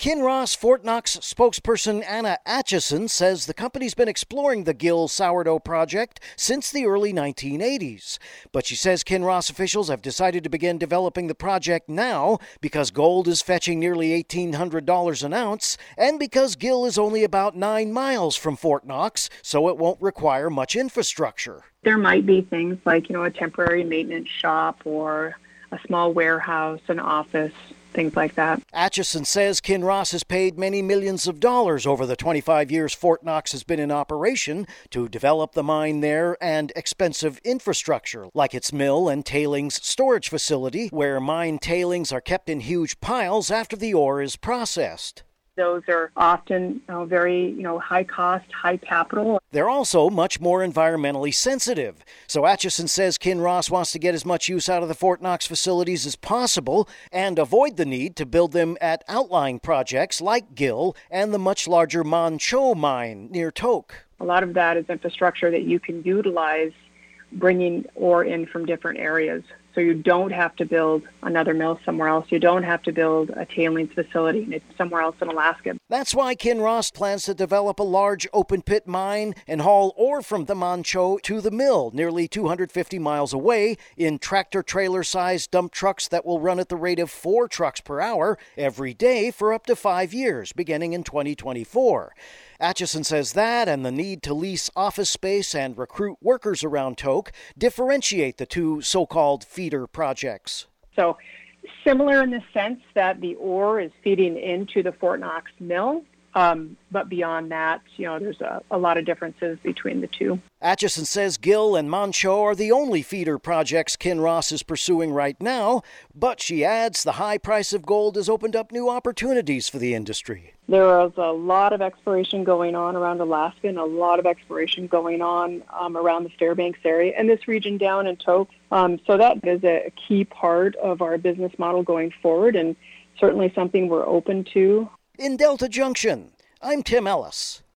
Kinross Fort Knox spokesperson Anna Atchison says the company's been exploring the Gill sourdough project since the early 1980s. But she says Kinross officials have decided to begin developing the project now because gold is fetching nearly $1,800 an ounce and because Gill is only about 9 miles from Fort Knox, so it won't require much infrastructure. There might be things like, a temporary maintenance shop or a small warehouse, an office, things like that. Atchison says Kinross has paid many millions of dollars over the 25 years Fort Knox has been in operation to develop the mine there and expensive infrastructure, like its mill and tailings storage facility, where mine tailings are kept in huge piles after the ore is processed. Those are often very, high cost, high capital. They're also much more environmentally sensitive. So Atchison says Kinross wants to get as much use out of the Fort Knox facilities as possible and avoid the need to build them at outlying projects like Gill and the much larger Manh Choh mine near Tok. A lot of that is infrastructure that you can utilize bringing ore in from different areas. So you don't have to build another mill somewhere else. You don't have to build a tailings facility somewhere else in Alaska. That's why Kinross plans to develop a large open-pit mine and haul ore from the Manh Choh to the mill, nearly 250 miles away, in tractor-trailer-sized dump trucks that will run at the rate of 4 trucks per hour every day for up to 5 years, beginning in 2024. Atchison says that and the need to lease office space and recruit workers around Tok differentiate the two so-called feeder projects. So similar in the sense that the ore is feeding into the Fort Knox mill, but beyond that, there's a lot of differences between the two. Atchison says Gill and Manh Choh are the only feeder projects Kinross is pursuing right now, but she adds the high price of gold has opened up new opportunities for the industry. There is a lot of exploration going on around Alaska and a lot of exploration going on around the Fairbanks area and this region down in Tok. So that is a key part of our business model going forward and certainly something we're open to. In Delta Junction, I'm Tim Ellis.